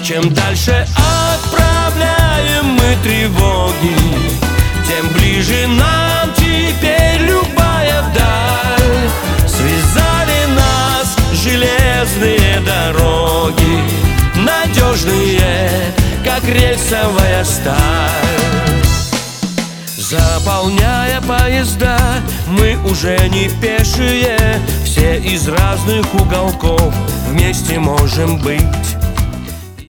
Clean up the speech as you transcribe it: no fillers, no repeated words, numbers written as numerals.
Чем дальше отправляем мы тревоги, тем ближе нам теперь любая вдаль. Связали нас железные дороги, надежные, как рельсовая сталь. Заполняя поезда, мы уже не пешие, все из разных уголков вместе можем быть.